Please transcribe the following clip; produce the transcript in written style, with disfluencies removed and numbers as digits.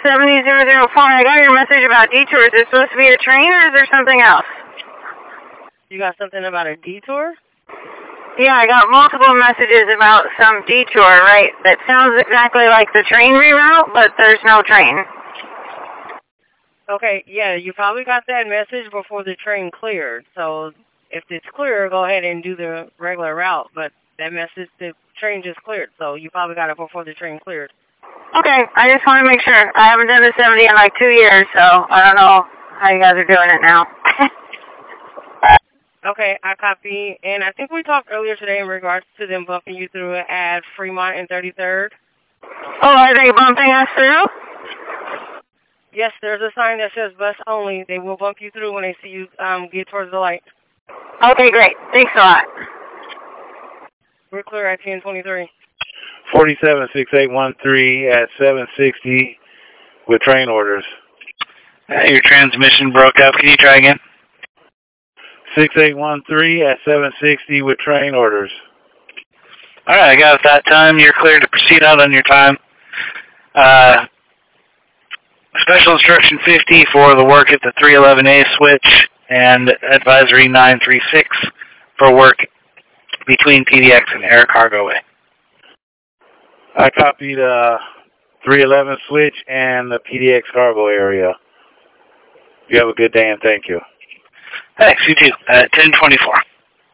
7004, I got your message about detours. Is it supposed to be a train or is there something else? You got something about a detour? Yeah, I got multiple messages about some detour, right? That sounds exactly like the train reroute, but there's no train. Okay, yeah, you probably got that message before the train cleared. So if it's clear, go ahead and do the regular route. But that message, the train just cleared, so you probably got it before the train cleared. Okay, I just want to make sure. I haven't done the 70 in like 2 years, so I don't know how you guys are doing it now. Okay, I copy. And I think we talked earlier today in regards to them bumping you through at Fremont and 33rd. Oh, are they bumping us through? Yes, there's a sign that says bus only. They will bump you through when they see you get towards the light. Okay, great. Thanks a lot. We're clear at 1023. 476813 at 760 with train orders. Your transmission broke up. Can you try again? 6813 at 760 with train orders. All right, I got it that time. You're clear to proceed out on your time. Special instruction 50 for the work at the 311A switch and advisory 936 for work between PDX and Air Cargo Way. I copied 311 switch and the PDX cargo area. You have a good day and thank you. Thanks, you too. 1024.